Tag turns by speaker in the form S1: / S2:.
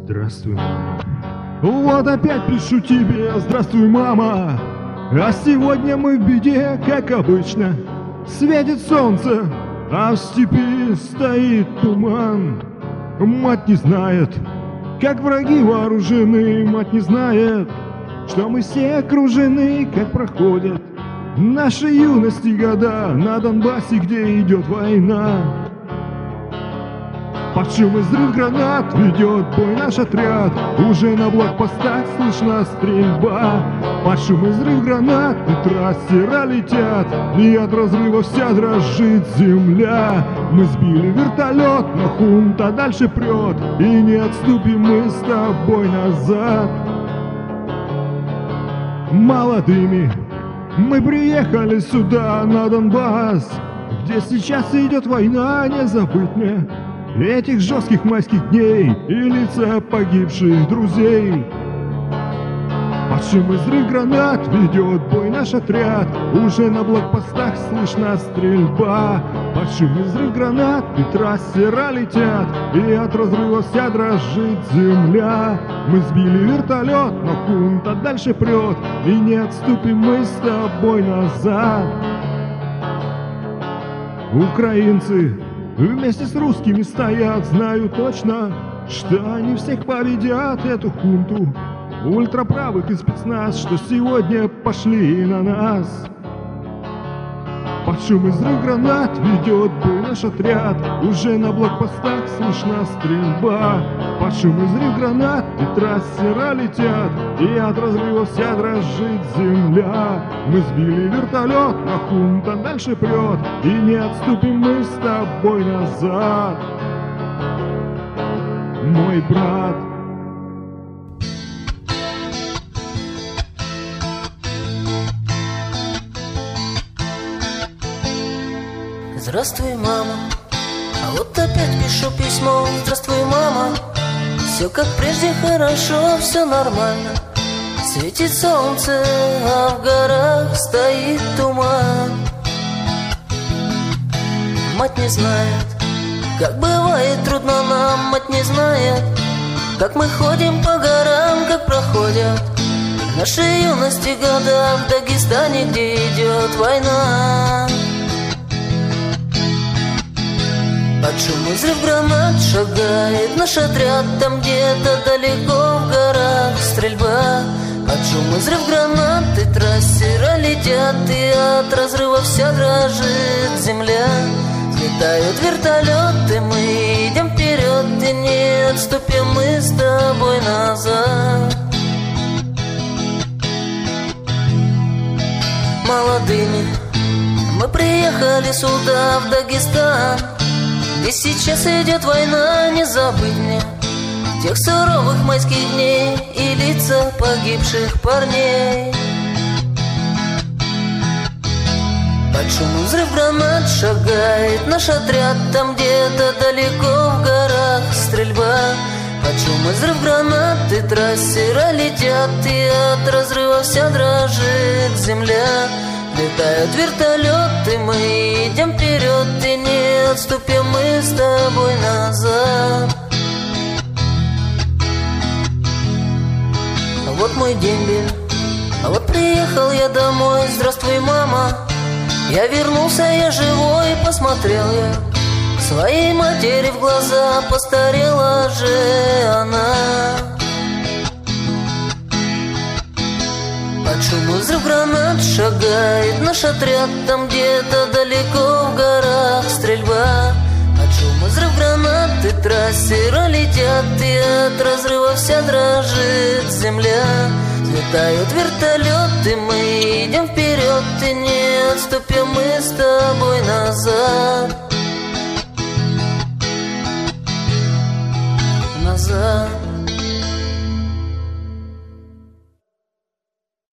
S1: Здравствуй, мама. Вот опять пишу тебе: здравствуй, мама. А сегодня мы в беде, как обычно. Светит солнце, а в степи стоит туман. Мать не знает, как враги вооружены. Мать не знает, что мы все окружены, как проходят наши юности года на Донбассе, где идет война. Под шум и взрыв гранат ведет бой наш отряд. Уже на блокпостах слышна стрельба. Под шум и взрыв гранат и трассера летят, и от разрыва вся дрожит земля. Мы сбили вертолет, но хунта дальше прет, и не отступим мы с тобой назад. Молодыми мы приехали сюда, на Донбасс, где сейчас идет война. Не забыть мне этих жестких майских дней и лица погибших друзей. Под шум и взрыв гранат ведет бой наш отряд. Уже на блокпостах слышна стрельба. Под шум и взрыв гранат и трассера летят, и от разрыва вся дрожит земля. Мы сбили вертолет, но хунта дальше прет, и не отступим мы с тобой назад. Украинцы вместе с русскими стоят, знаю точно, что они всех победят, эту хунту ультраправых и спецназ, что сегодня пошли на нас. Под шум и взрыв гранат ведет бой наш отряд. Уже на блокпостах слышна стрельба. Под шум и взрыв гранат и трассера летят, и от разрыва вся дрожит земля. Мы сбили вертолет, но хунта дальше прет, и не отступим мы с тобой назад. Мой брат.
S2: Здравствуй, мама. А вот опять пишу письмо. Здравствуй, мама. Все как прежде хорошо, все нормально. Светит солнце, а в горах стоит туман. Мать не знает, как бывает трудно нам. Мать не знает, как мы ходим по горам, как проходят наши юности года в Дагестане, где идет война. Под шум и взрыв гранат шагает наш отряд. Там где-то далеко в горах стрельба. Под шум и взрыв гранат и трассера летят, и от разрыва вся дрожит земля. Взлетают вертолеты, мы идем вперед, и не отступим мы с тобой назад. Молодыми мы приехали сюда, в Дагестан, и сейчас идет война. Не забыть мне тех суровых майских дней и лица погибших парней. Под шум и взрыв гранат шагает наш отряд. Там где-то далеко в горах стрельба. Под шум и взрыв гранат и трассера летят, и от разрыва вся дрожит земля. Летают вертолеты, мы идем вперед, и не отступим мы с тобой назад. А вот мой дембель, а вот приехал я домой. Здравствуй, мама. Я вернулся, я живой, посмотрел я своей матери в глаза. Постарела же она. Под шум и взрыв гранат шагает наш отряд. Там где-то далеко в горах стрельба. Под шум и взрыв гранат и трассера летят, и от разрыва вся дрожит земля. Взлетают вертолеты, мы идем вперед, и не отступим мы с тобой назад. Назад.